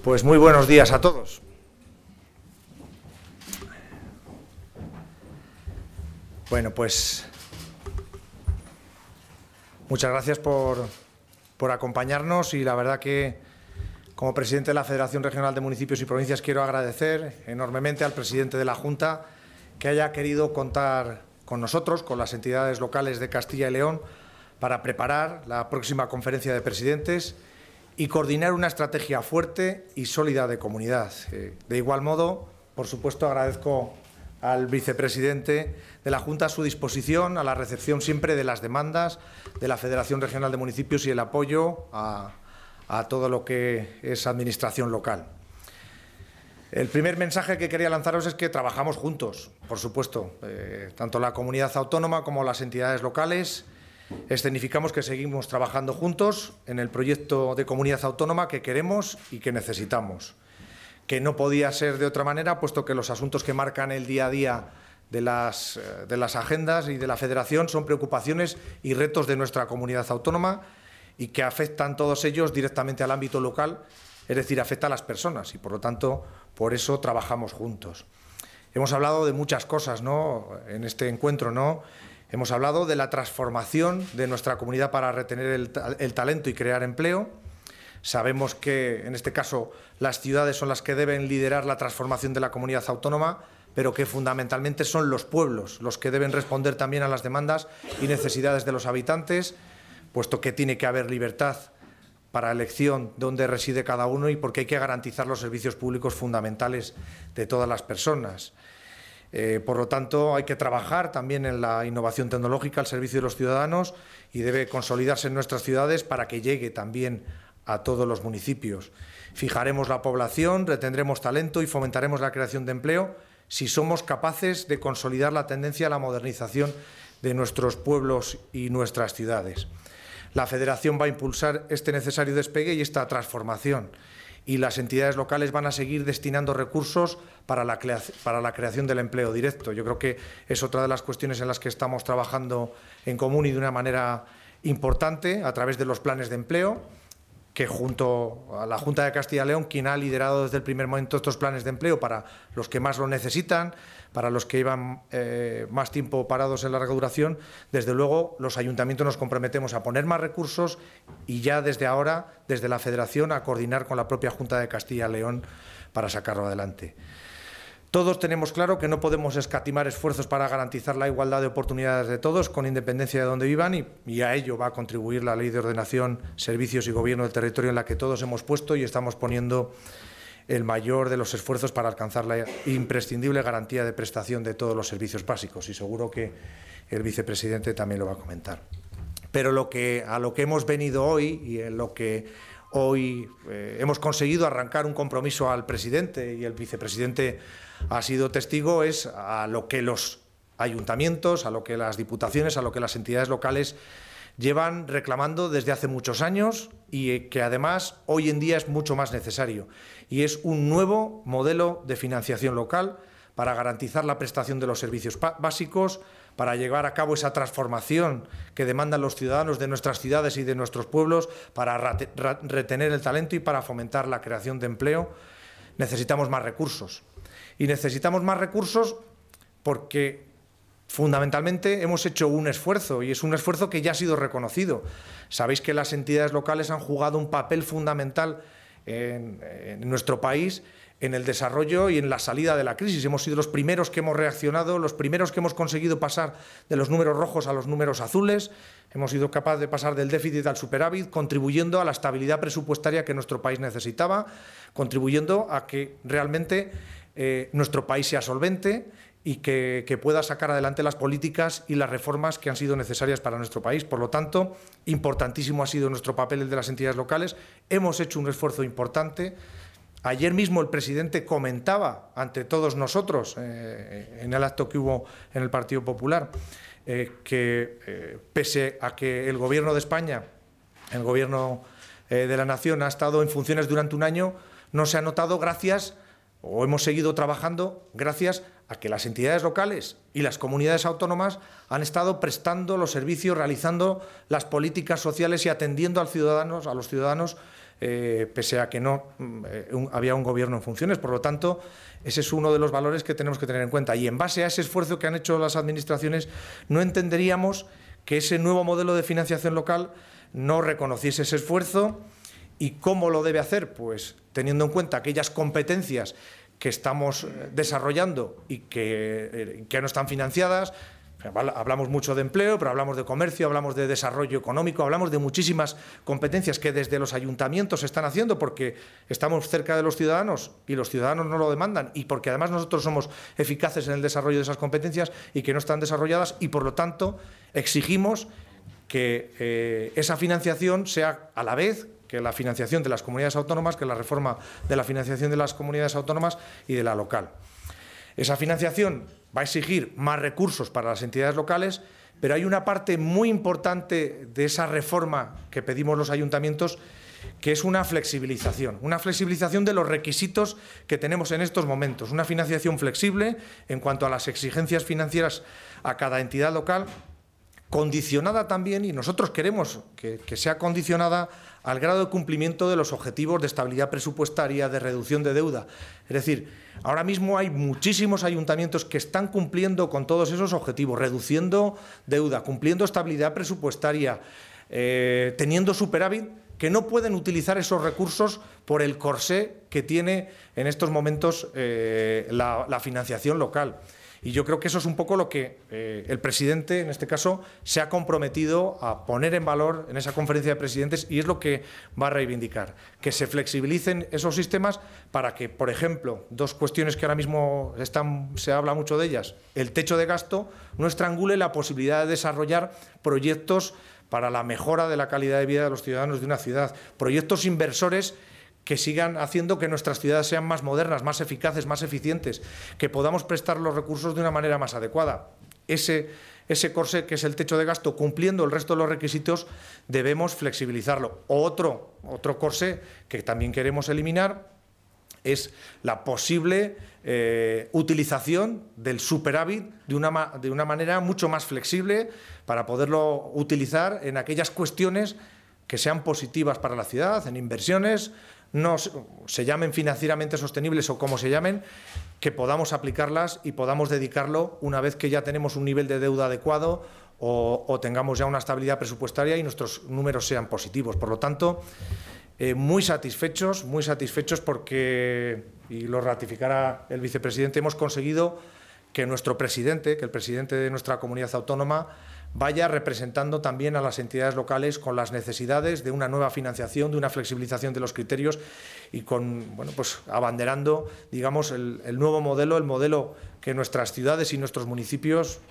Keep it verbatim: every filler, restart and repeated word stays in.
Pues muy buenos días a todos. Bueno, pues muchas gracias por, por acompañarnos y la verdad que como presidente de la Federación Regional de Municipios y Provincias quiero agradecer enormemente al presidente de la Junta que haya querido contar con nosotros, con las entidades locales de Castilla y León, para preparar la próxima conferencia de presidentes y coordinar una estrategia fuerte y sólida de comunidad. Eh, de igual modo, por supuesto, agradezco al vicepresidente de la Junta su disposición a la recepción siempre de las demandas de la Federación Regional de Municipios y el apoyo a, a todo lo que es administración local. El primer mensaje que quería lanzaros es que trabajamos juntos, por supuesto, eh, tanto la comunidad autónoma como las entidades locales. Escenificamos que seguimos trabajando juntos en el proyecto de comunidad autónoma que queremos y que necesitamos, que no podía ser de otra manera, puesto que los asuntos que marcan el día a día de las, de las agendas y de la Federación son preocupaciones y retos de nuestra comunidad autónoma y que afectan todos ellos directamente al ámbito local, es decir, afecta a las personas y, por lo tanto, por eso trabajamos juntos. Hemos hablado de muchas cosas, ¿no?, en este encuentro, ¿no? Hemos hablado de la transformación de nuestra comunidad para retener el, el talento y crear empleo. Sabemos que, en este caso, las ciudades son las que deben liderar la transformación de la comunidad autónoma, pero que fundamentalmente son los pueblos los que deben responder también a las demandas y necesidades de los habitantes, puesto que tiene que haber libertad para elección de dónde reside cada uno y porque hay que garantizar los servicios públicos fundamentales de todas las personas. Eh, por lo tanto, hay que trabajar también en la innovación tecnológica al servicio de los ciudadanos y debe consolidarse en nuestras ciudades para que llegue también a todos los municipios. Fijaremos la población, retendremos talento y fomentaremos la creación de empleo si somos capaces de consolidar la tendencia a la modernización de nuestros pueblos y nuestras ciudades. La Federación va a impulsar este necesario despegue y esta transformación, y las entidades locales van a seguir destinando recursos para la, para la creación del empleo directo. Yo creo que es otra de las cuestiones en las que estamos trabajando en común y de una manera importante a través de los planes de empleo, que junto a la Junta de Castilla y León, quien ha liderado desde el primer momento estos planes de empleo para los que más lo necesitan, para los que llevan eh, más tiempo parados en larga duración, desde luego los ayuntamientos nos comprometemos a poner más recursos y ya desde ahora, desde la Federación, a coordinar con la propia Junta de Castilla y León para sacarlo adelante. Todos tenemos claro que no podemos escatimar esfuerzos para garantizar la igualdad de oportunidades de todos, con independencia de dónde vivan, y, y a ello va a contribuir la Ley de Ordenación, Servicios y Gobierno del Territorio, en la que todos hemos puesto y estamos poniendo el mayor de los esfuerzos para alcanzar la imprescindible garantía de prestación de todos los servicios básicos, y seguro que el vicepresidente también lo va a comentar. Pero lo que, a lo que hemos venido hoy y en lo que hoy eh, hemos conseguido arrancar un compromiso al presidente, y el vicepresidente ha sido testigo, es a lo que los ayuntamientos, a lo que las diputaciones, a lo que las entidades locales llevan reclamando desde hace muchos años y que además hoy en día es mucho más necesario. Y es un nuevo modelo de financiación local para garantizar la prestación de los servicios básicos, para llevar a cabo esa transformación que demandan los ciudadanos de nuestras ciudades y de nuestros pueblos, para retener el talento y para fomentar la creación de empleo. Necesitamos más recursos. Y necesitamos más recursos porque fundamentalmente hemos hecho un esfuerzo, y es un esfuerzo que ya ha sido reconocido. Sabéis que las entidades locales han jugado un papel fundamental en, en nuestro país en el desarrollo y en la salida de la crisis. Hemos sido los primeros que hemos reaccionado, los primeros que hemos conseguido pasar de los números rojos a los números azules. Hemos sido capaces de pasar del déficit al superávit, contribuyendo a la estabilidad presupuestaria que nuestro país necesitaba, contribuyendo a que realmente eh, nuestro país sea solvente y que, que pueda sacar adelante las políticas y las reformas que han sido necesarias para nuestro país. Por lo tanto, importantísimo ha sido nuestro papel, el de las entidades locales. Hemos hecho un esfuerzo importante. Ayer mismo el presidente comentaba ante todos nosotros, eh, en el acto que hubo en el Partido Popular, eh, que eh, pese a que el Gobierno de España, el Gobierno eh, de la Nación, ha estado en funciones durante un año, no se ha notado gracias, o hemos seguido trabajando gracias a que las entidades locales y las comunidades autónomas han estado prestando los servicios, realizando las políticas sociales y atendiendo a los ciudadanos, a los ciudadanos eh, pese a que no eh, un, había un gobierno en funciones. Por lo tanto, ese es uno de los valores que tenemos que tener en cuenta. Y en base a ese esfuerzo que han hecho las administraciones, no entenderíamos que ese nuevo modelo de financiación local no reconociese ese esfuerzo. ¿Y cómo lo debe hacer? Pues teniendo en cuenta aquellas competencias que estamos desarrollando y que, que no están financiadas. Hablamos mucho de empleo, pero hablamos de comercio, hablamos de desarrollo económico, hablamos de muchísimas competencias que desde los ayuntamientos se están haciendo porque estamos cerca de los ciudadanos y los ciudadanos no lo demandan y porque además nosotros somos eficaces en el desarrollo de esas competencias y que no están desarrolladas y por lo tanto exigimos que eh, esa financiación sea a la vez que la financiación de las comunidades autónomas, que la reforma de la financiación de las comunidades autónomas y de la local. Esa financiación va a exigir más recursos para las entidades locales, pero hay una parte muy importante de esa reforma que pedimos los ayuntamientos, que es una flexibilización, una flexibilización de los requisitos que tenemos en estos momentos, una financiación flexible en cuanto a las exigencias financieras a cada entidad local, condicionada también, y nosotros queremos que, que sea condicionada al grado de cumplimiento de los objetivos de estabilidad presupuestaria, de reducción de deuda. Es decir, ahora mismo hay muchísimos ayuntamientos que están cumpliendo con todos esos objetivos, reduciendo deuda, cumpliendo estabilidad presupuestaria, eh, teniendo superávit, que no pueden utilizar esos recursos por el corsé que tiene en estos momentos eh, la, la financiación local. Y yo creo que eso es un poco lo que eh, el presidente, en este caso, se ha comprometido a poner en valor en esa conferencia de presidentes y es lo que va a reivindicar, que se flexibilicen esos sistemas para que, por ejemplo, dos cuestiones que ahora mismo están, se habla mucho de ellas, el techo de gasto no estrangule la posibilidad de desarrollar proyectos para la mejora de la calidad de vida de los ciudadanos de una ciudad, proyectos inversores que sigan haciendo que nuestras ciudades sean más modernas, más eficaces, más eficientes, que podamos prestar los recursos de una manera más adecuada. Ese, ese corsé que es el techo de gasto, cumpliendo el resto de los requisitos, debemos flexibilizarlo. Otro, otro corsé que también queremos eliminar es la posible eh, utilización del superávit de una, de una manera mucho más flexible para poderlo utilizar en aquellas cuestiones que sean positivas para la ciudad, en inversiones, no se llamen financieramente sostenibles o como se llamen, que podamos aplicarlas y podamos dedicarlo una vez que ya tenemos un nivel de deuda adecuado o, o tengamos ya una estabilidad presupuestaria y nuestros números sean positivos. Por lo tanto, eh, muy satisfechos, muy satisfechos porque, y lo ratificará el vicepresidente, hemos conseguido que nuestro presidente, que el presidente de nuestra comunidad autónoma, vaya representando también a las entidades locales con las necesidades de una nueva financiación, de una flexibilización de los criterios y con, bueno, pues abanderando, digamos, el, el nuevo modelo, el modelo que nuestras ciudades y nuestros municipios